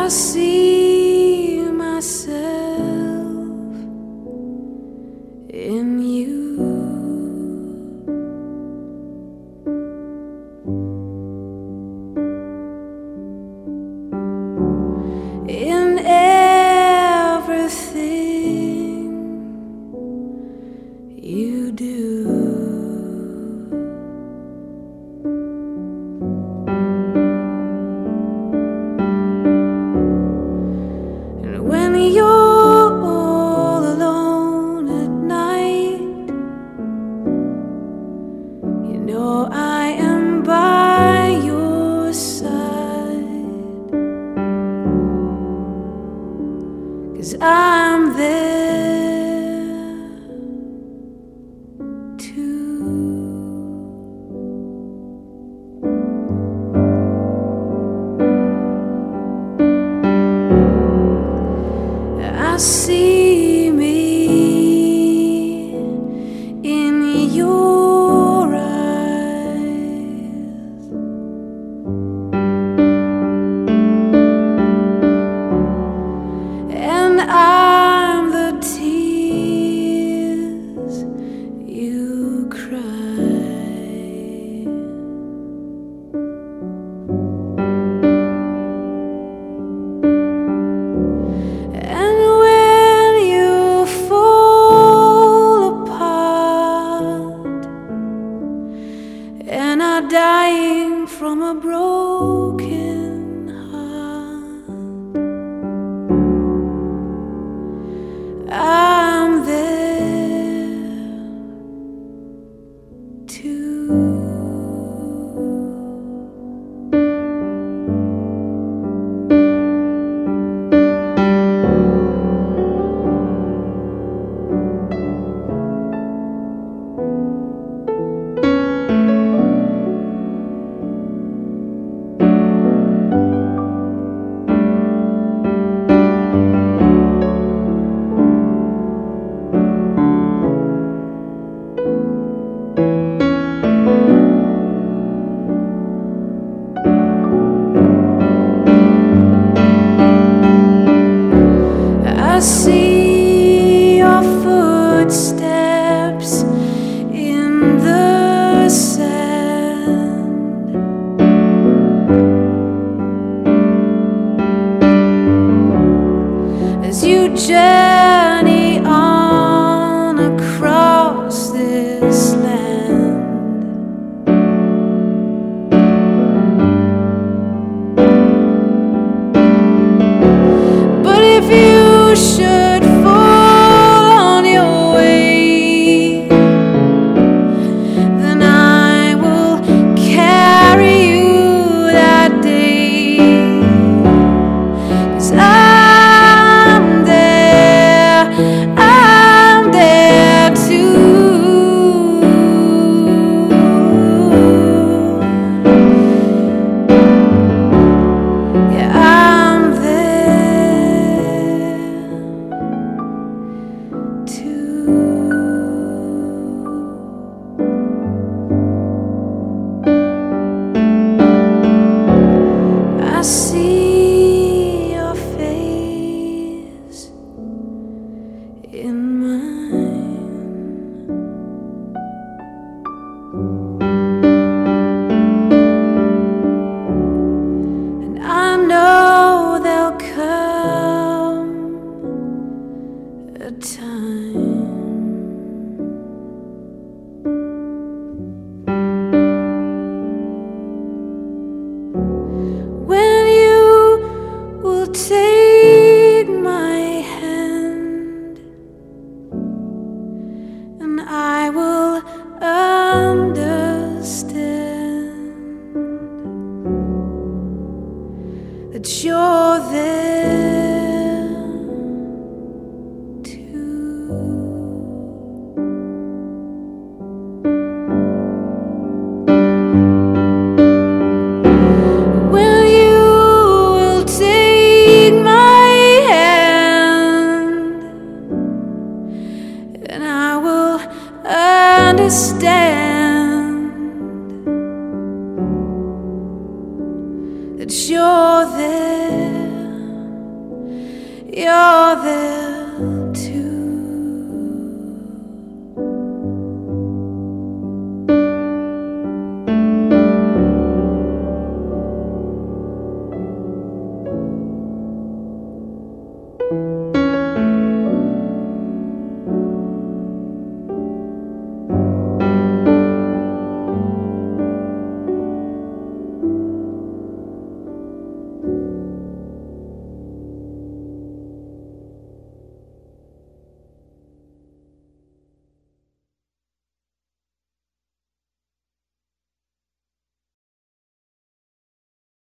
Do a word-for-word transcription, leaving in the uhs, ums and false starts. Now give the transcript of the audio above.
I see myself in you. In everything you do. And when you're all alone at night, you know I am by your side, 'cause I'm there too. I see me in your eyes, and I'm the tears you cry. And when you fall apart and are dying from a broken heart, I'm there too. I see your footsteps in the sand, as you journey on across this land. But if you should fall on your way, then I will carry you that day, 'cause I'm there, I'm there too. Yeah, I'm there too. I see your face in mine, and I know there'll come a time when you will take my hand, and I will understand that you're there too. When you will take my hand, and I will understand that you're there you're there.